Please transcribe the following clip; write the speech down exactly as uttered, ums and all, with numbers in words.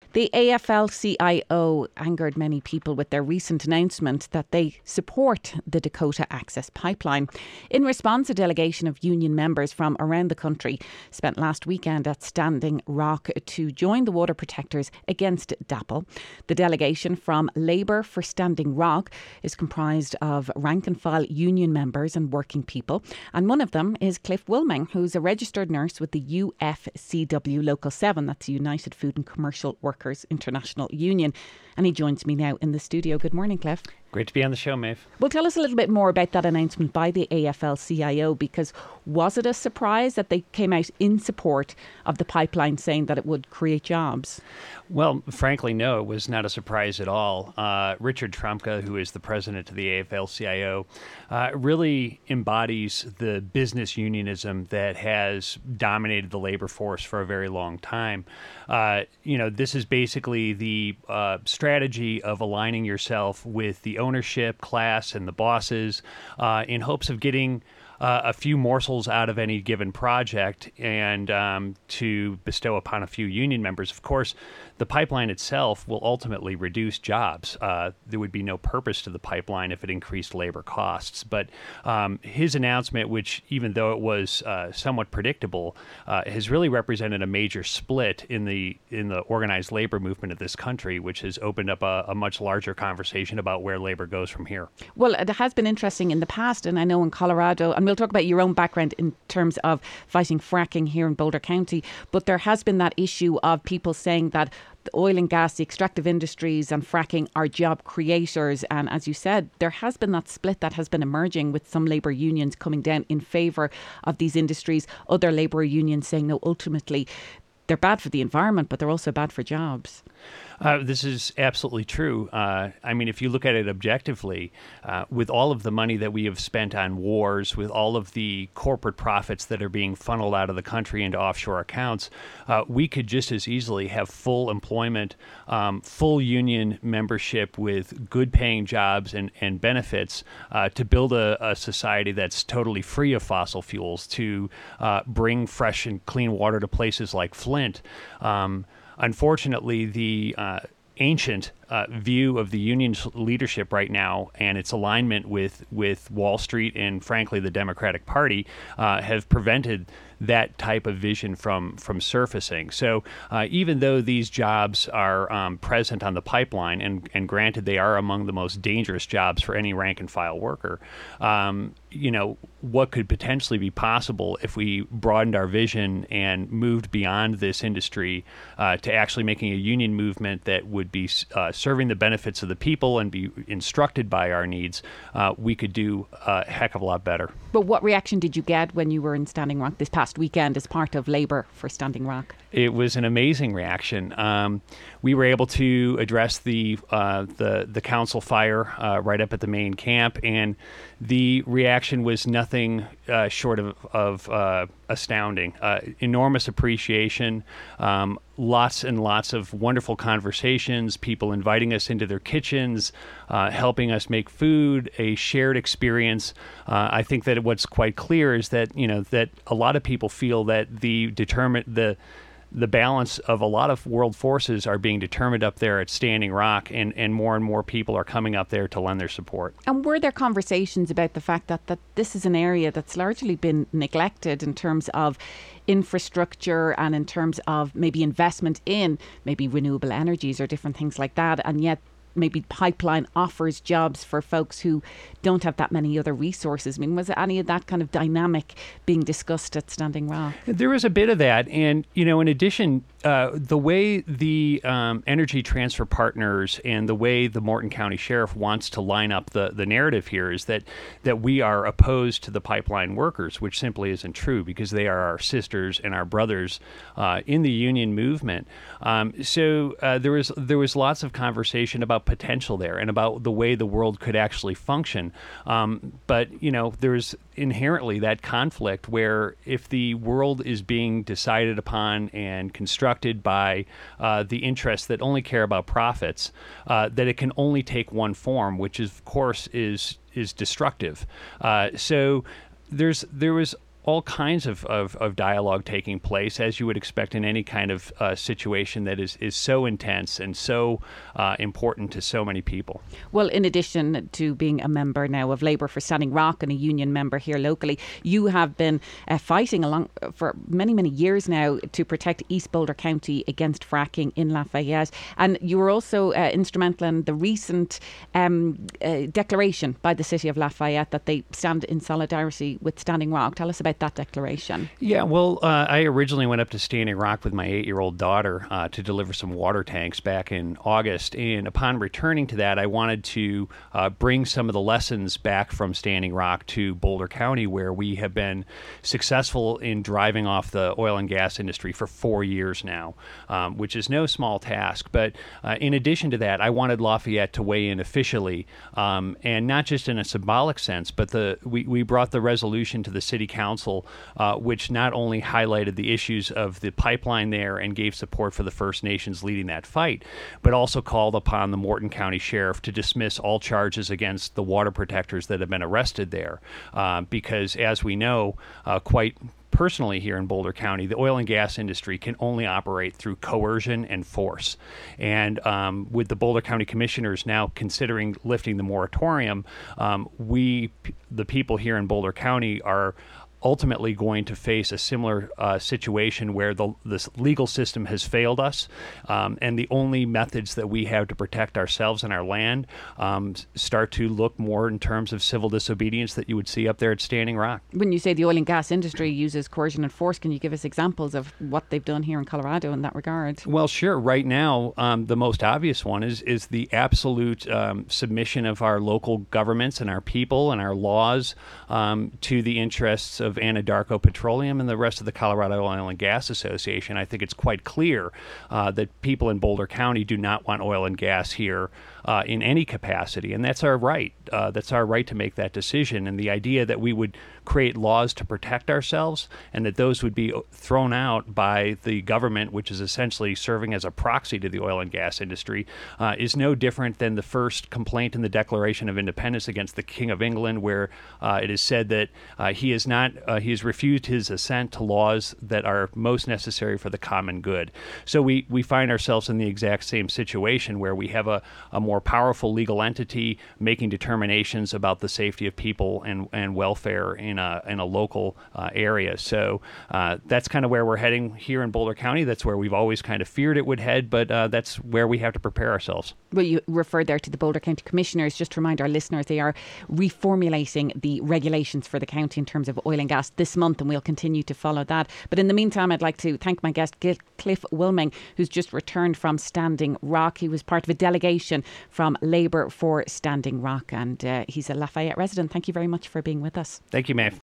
The A F L C I O angered many people with their recent announcement that they support the Dakota Access Pipeline. In response, a delegation of union members from around the country spent last weekend at Standing Rock to join the water protectors against DAPL. The delegation from Labour for Standing Rock is comprised of rank and file union members and working people, and one of them is Cliff Wilming, who's a registered nurse with the U F C W Local seven, that's United Food and Commercial Workers International Union, and he joins me now in the studio. Good morning, Cliff. Great to be on the show, Maeve. Well, tell us a little bit more about that announcement by the A F L C I O, because was it a surprise that they came out in support of the pipeline, saying that it would create jobs? Well, frankly, no, it was not a surprise at all. Uh, Richard Trumka, who is the president of the A F L C I O, uh, really embodies the business unionism that has dominated the labor force for a very long time. Uh, you know, this is basically the uh, strategy of aligning yourself with the ownership class and the bosses uh, in hopes of getting Uh, a few morsels out of any given project and um, to bestow upon a few union members. Of course, the pipeline itself will ultimately reduce jobs. Uh, there would be no purpose to the pipeline if it increased labor costs. But um, his announcement, which even though it was uh, somewhat predictable, uh, has really represented a major split in the in the organized labor movement of this country, which has opened up a, a much larger conversation about where labor goes from here. Well, it has been interesting in the past, and I know in Colorado, and we'll talk about your own background in terms of fighting fracking here in Boulder County, but there has been that issue of people saying that the oil and gas, the extractive industries and fracking are job creators. And as you said, there has been that split that has been emerging with some labour unions coming down in favour of these industries, other labour unions saying no, ultimately they're bad for the environment, but they're also bad for jobs. Uh, this is absolutely true. Uh, I mean, if you look at it objectively, uh, with all of the money that we have spent on wars, with all of the corporate profits that are being funneled out of the country into offshore accounts, uh, we could just as easily have full employment, um, full union membership with good paying jobs and, and benefits uh, to build a, a society that's totally free of fossil fuels, to uh, bring fresh and clean water to places like Flint. Um, Unfortunately, the uh, ancient uh, view of the union's leadership right now and its alignment with, with Wall Street and, frankly, the Democratic Party uh, have prevented that type of vision from from surfacing. So uh, even though these jobs are um, present on the pipeline, and, and granted they are among the most dangerous jobs for any rank and file worker, um, you know, what could potentially be possible if we broadened our vision and moved beyond this industry uh, to actually making a union movement that would be uh, serving the benefits of the people and be instructed by our needs, uh, we could do a heck of a lot better. But what reaction did you get when you were in Standing Rock this past weekend as part of Labour for Standing Rock? It was an amazing reaction. Um, we were able to address the uh, the the council fire uh, right up at the main camp, and the reaction was nothing uh, short of, of uh, astounding. Uh, enormous appreciation, um, lots and lots of wonderful conversations, people inviting us into their kitchens, uh, helping us make food, a shared experience. Uh, I think that what's quite clear is that, you know, that a lot of people feel that the determine the the balance of a lot of world forces are being determined up there at Standing Rock, and, and more and more people are coming up there to lend their support. And were there conversations about the fact that, that this is an area that's largely been neglected in terms of infrastructure and in terms of maybe investment in maybe renewable energies or different things like that, and yet maybe pipeline offers jobs for folks who don't have that many other resources? I mean, was any of that kind of dynamic being discussed at Standing Rock? There was a bit of that. And, you know, in addition, uh, the way the um, Energy Transfer Partners and the way the Morton County Sheriff wants to line up the, the narrative here is that, that we are opposed to the pipeline workers, which simply isn't true, because they are our sisters and our brothers uh, in the union movement. Um, so uh, there was there was lots of conversation about potential there and about the way the world could actually function. Um, but, you know, there's inherently that conflict where if the world is being decided upon and constructed by uh, the interests that only care about profits, uh, that it can only take one form, which is, of course is is destructive. Uh, so there's there was all kinds of, of, of dialogue taking place, as you would expect in any kind of uh, situation that is, is so intense and so uh, important to so many people. Well, in addition to being a member now of Labour for Standing Rock and a union member here locally, you have been uh, fighting along for many, many years now to protect East Boulder County against fracking in Lafayette. And you were also uh, instrumental in the recent um, uh, declaration by the city of Lafayette that they stand in solidarity with Standing Rock. Tell us about that declaration. Yeah, well, uh, I originally went up to Standing Rock with my eight-year-old daughter uh, to deliver some water tanks back in August. And upon returning to that, I wanted to uh, bring some of the lessons back from Standing Rock to Boulder County, where we have been successful in driving off the oil and gas industry for four years now, um, which is no small task. But uh, in addition to that, I wanted Lafayette to weigh in officially, um, and not just in a symbolic sense, but the we, we brought the resolution to the city council, uh, which not only highlighted the issues of the pipeline there and gave support for the First Nations leading that fight, but also called upon the Morton County Sheriff to dismiss all charges against the water protectors that have been arrested there, uh, because as we know, uh, quite personally here in Boulder County, the oil and gas industry can only operate through coercion and force. And um, with the Boulder County Commissioners now considering lifting the moratorium, um, we, the people here in Boulder County, are ultimately going to face a similar uh, situation where the this legal system has failed us, um, and the only methods that we have to protect ourselves and our land um, start to look more in terms of civil disobedience that you would see up there at Standing Rock. When you say the oil and gas industry uses coercion and force, can you give us examples of what they've done here in Colorado in that regard? Well, sure. Right now, um, the most obvious one is is the absolute um, submission of our local governments and our people and our laws um, to the interests of of Anadarko Petroleum and the rest of the Colorado Oil and Gas Association. I think it's quite clear uh, that people in Boulder County do not want oil and gas here uh, in any capacity, and that's our right. Uh, that's our right to make that decision. And the idea that we would create laws to protect ourselves and that those would be thrown out by the government, which is essentially serving as a proxy to the oil and gas industry, uh, is no different than the first complaint in the Declaration of Independence against the King of England, where uh, it is said that uh, he is not Uh, he has refused his assent to laws that are most necessary for the common good. So we, we find ourselves in the exact same situation where we have a, a more powerful legal entity making determinations about the safety of people and, and welfare in a, in a local uh, area. So uh, that's kind of where we're heading here in Boulder County. That's where we've always kind of feared it would head, but uh, that's where we have to prepare ourselves. Well, you referred there to the Boulder County Commissioners. Just to remind our listeners, they are reformulating the regulations for the county in terms of oil and gas this month, and we'll continue to follow that. But in the meantime, I'd like to thank my guest, Cliff Wilming, who's just returned from Standing Rock. He was part of a delegation from Labour for Standing Rock, and uh, he's a Lafayette resident. Thank you very much for being with us. Thank you, Maeve.